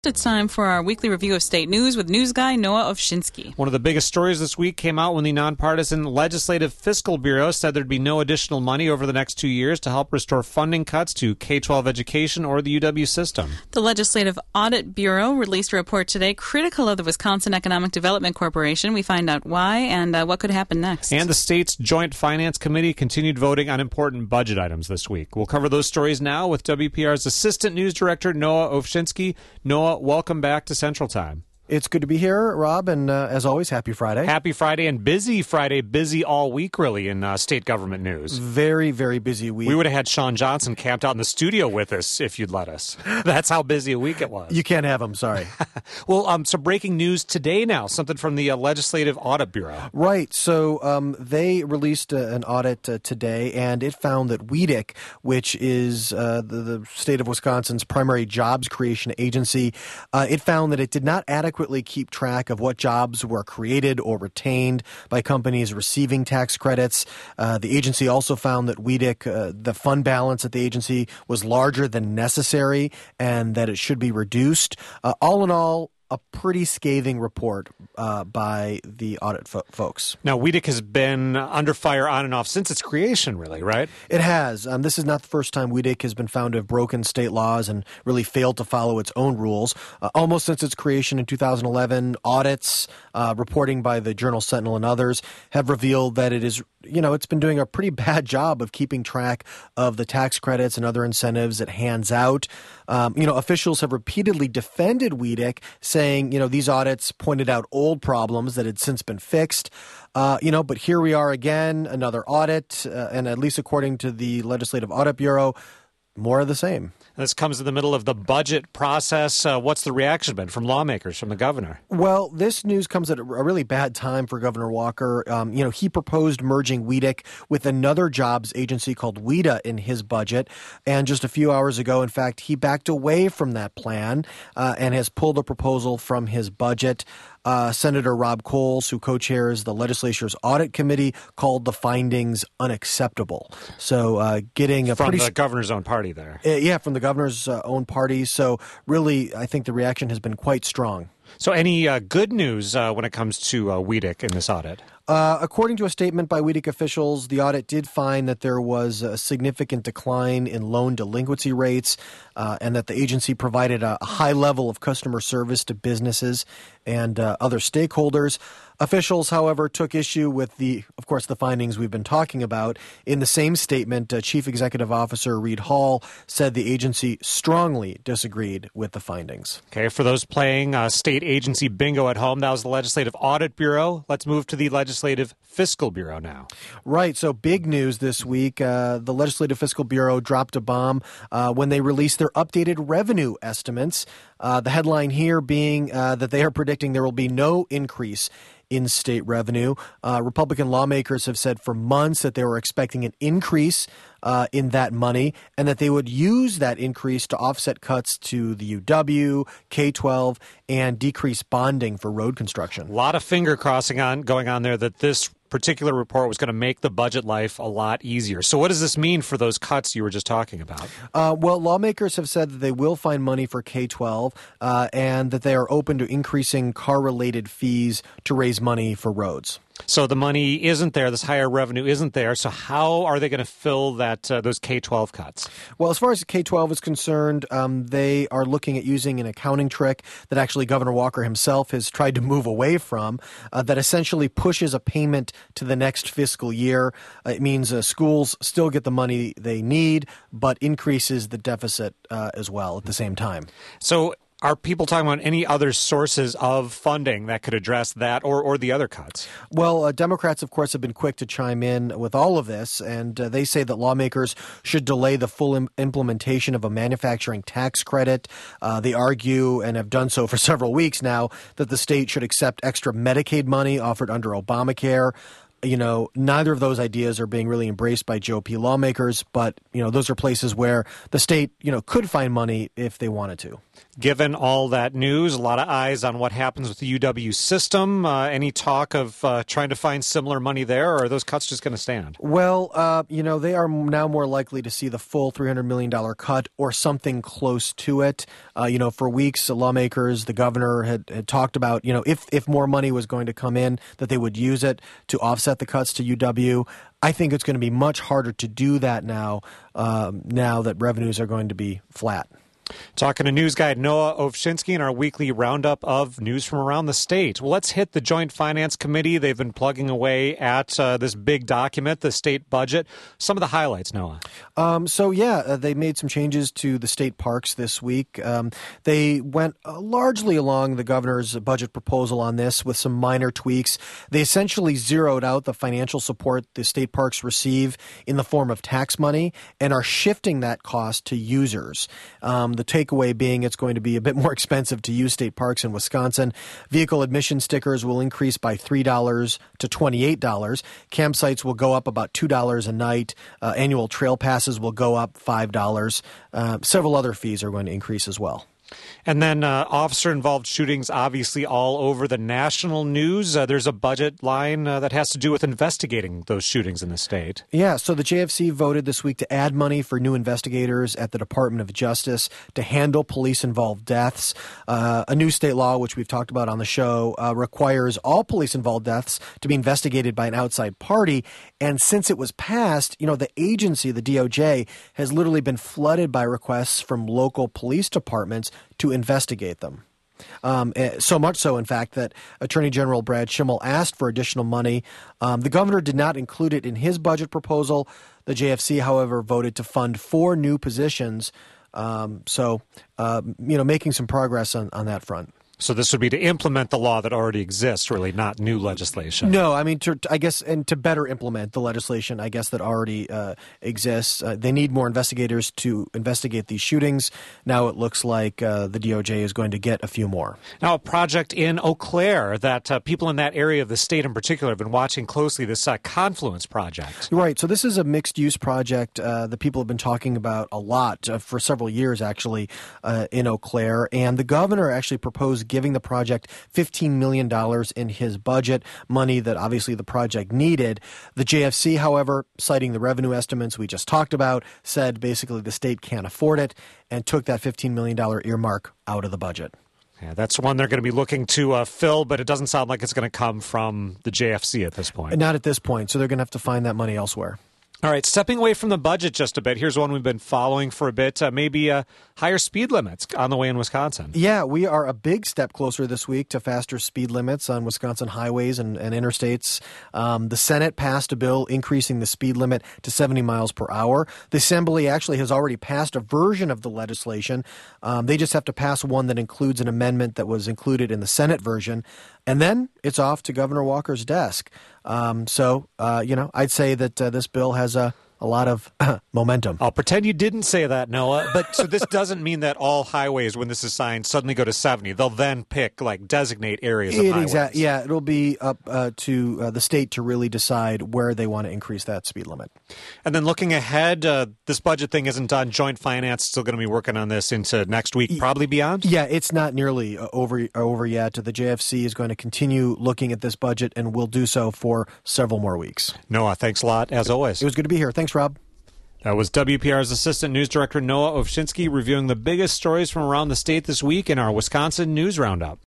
It's time for our weekly review of state news with news guy Noah Ovshinsky. One of the biggest stories this week came out when the nonpartisan Legislative Fiscal Bureau said there'd be no additional money over the next 2 years to help restore funding cuts to K-12 education or the UW system. The Legislative Audit Bureau released a report today critical of the Wisconsin Economic Development Corporation. We find out why and what could happen next. And the state's Joint Finance Committee continued voting on important budget items this week. We'll cover those stories now with WPR's Assistant News Director Noah Ovshinsky. Noah, welcome back to Central Time. It's good to be here, Rob, and as always, happy Friday. Happy Friday and busy Friday, busy all week, really, in state government news. Very, very busy week. We would have had Sean Johnson camped out in the studio with us if you'd let us. That's how busy a week it was. You can't have him, sorry. Well, so breaking news today now, something from the Legislative Audit Bureau. Right, so they released an audit today, and it found that WEDC, which is the state of Wisconsin's primary jobs creation agency, it found that it did not adequately keep track of what jobs were created or retained by companies receiving tax credits. The agency also found that WEDC, the fund balance at the agency was larger than necessary and that it should be reduced. All in all, a pretty scathing report by the audit folks. Now, WEDC has been under fire on and off since its creation, really, right? It has. This is not the first time WEDC has been found to have broken state laws and really failed to follow its own rules. Almost since its creation in 2011, audits, reporting by the Journal Sentinel and others, have revealed that it is, it's been doing a pretty bad job of keeping track of the tax credits and other incentives it hands out. Officials have repeatedly defended WEDC, saying, these audits pointed out old problems that had since been fixed. But here we are again, another audit, and at least according to the Legislative Audit Bureau, more of the same. This comes in the middle of the budget process. What's the reaction been from lawmakers, from the governor? Well, this news comes at a really bad time for Governor Walker. He proposed merging WEDC with another jobs agency called WEDA in his budget. And just a few hours ago, in fact, he backed away from that plan and has pulled a proposal from his budget. Senator Rob Coles, who co-chairs the legislature's audit committee, called the findings unacceptable. So getting a from the governor's own party there. From the governor's own party. So really, I think the reaction has been quite strong. So any good news when it comes to WEDC in this audit? According to a statement by WEDC officials, the audit did find that there was a significant decline in loan delinquency rates and that the agency provided a high level of customer service to businesses and other stakeholders. Officials, however, took issue with the findings we've been talking about. In the same statement, Chief Executive Officer Reed Hall said the agency strongly disagreed with the findings. Okay, for those playing state agency bingo at home, that was the Legislative Audit Bureau. Let's move to the Legislative Fiscal Bureau now. Right, so big news this week. The Legislative Fiscal Bureau dropped a bomb when they released their updated revenue estimates. The headline here being that they are predicting there will be no increase in state revenue. Republican lawmakers have said for months that they were expecting an increase in that money and that they would use that increase to offset cuts to the UW, K-12, and decrease bonding for road construction. A lot of finger crossing going on there that this particular report was going to make the budget life a lot easier. So what does this mean for those cuts you were just talking about? Well, lawmakers have said that they will find money for K-12 and that they are open to increasing car-related fees to raise money for roads. So the money isn't there, this higher revenue isn't there. So how are they going to fill those K-12 cuts? Well, as far as K-12 is concerned, they are looking at using an accounting trick that actually Governor Walker himself has tried to move away from, that essentially pushes a payment to the next fiscal year. It means schools still get the money they need, but increases the deficit as well at the same time. So are people talking about any other sources of funding that could address that or the other cuts? Well, Democrats, of course, have been quick to chime in with all of this, and they say that lawmakers should delay the full implementation of a manufacturing tax credit. They argue, and have done so for several weeks now, that the state should accept extra Medicaid money offered under Obamacare. neither of those ideas are being really embraced by GOP lawmakers, but, those are places where the state, could find money if they wanted to. Given all that news, a lot of eyes on what happens with the UW system. Any talk of trying to find similar money there, or are those cuts just going to stand? Well, they are now more likely to see the full $300 million cut or something close to it. For weeks, lawmakers, the governor had talked about, if more money was going to come in, that they would use it to offset the cuts to UW. I think it's going to be much harder to do that now that revenues are going to be flat. Talking to news guide Noah Ovchinsky in our weekly roundup of news from around the state. Well, let's hit the Joint Finance Committee. They've been plugging away at this big document, the state budget. Some of the highlights, Noah. They made some changes to the state parks this week. They went largely along the governor's budget proposal on this with some minor tweaks. They essentially zeroed out the financial support the state parks receive in the form of tax money and are shifting that cost to users. The takeaway being it's going to be a bit more expensive to use state parks in Wisconsin. Vehicle admission stickers will increase by $3 to $28. Campsites will go up about $2 a night. Annual trail passes will go up $5. Several other fees are going to increase as well. And then officer-involved shootings, obviously all over the national news. There's a budget line that has to do with investigating those shootings in the state. Yeah, so the JFC voted this week to add money for new investigators at the Department of Justice to handle police-involved deaths. A new state law, which we've talked about on the show, requires all police-involved deaths to be investigated by an outside party. And since it was passed, the agency, the DOJ, has literally been flooded by requests from local police departments to investigate them. So much so, in fact, that Attorney General Brad Schimmel asked for additional money. The governor did not include it in his budget proposal. The JFC, however, voted to fund 4 new positions. Making some progress on that front. So this would be to implement the law that already exists, really, not new legislation. No, I mean, to better implement the legislation, I guess, that already exists. They need more investigators to investigate these shootings. Now it looks like the DOJ is going to get a few more. Now, a project in Eau Claire that people in that area of the state in particular have been watching closely, this Confluence project. Right. So this is a mixed-use project that people have been talking about a lot for several years, actually, in Eau Claire. And the governor actually proposed giving the project $15 million in his budget, money that obviously the project needed. The JFC, however, citing the revenue estimates we just talked about, said basically the state can't afford it and took that $15 million earmark out of the budget. Yeah, that's one they're going to be looking to fill, but it doesn't sound like it's going to come from the JFC at this point. Not at this point, so they're going to have to find that money elsewhere. All right, stepping away from the budget just a bit, here's one we've been following for a bit, maybe higher speed limits on the way in Wisconsin. Yeah, we are a big step closer this week to faster speed limits on Wisconsin highways and interstates. The Senate passed a bill increasing the speed limit to 70 miles per hour. The Assembly actually has already passed a version of the legislation. They just have to pass one that includes an amendment that was included in the Senate version. And then it's off to Governor Walker's desk. I'd say that this bill has a lot of momentum. I'll pretend you didn't say that, Noah. But so this doesn't mean that all highways, when this is signed, suddenly go to 70. They'll then designate areas of highways. Yeah, it'll be up to the state to really decide where they want to increase that speed limit. And then looking ahead, this budget thing isn't done. Joint Finance still going to be working on this into next week, probably beyond? Yeah, it's not nearly over yet. The JFC is going to continue looking at this budget and will do so for several more weeks. Noah, thanks a lot, as always. It was good to be here. Thanks, Rob. That was WPR's Assistant News Director Noah Ovchinsky reviewing the biggest stories from around the state this week in our Wisconsin News Roundup.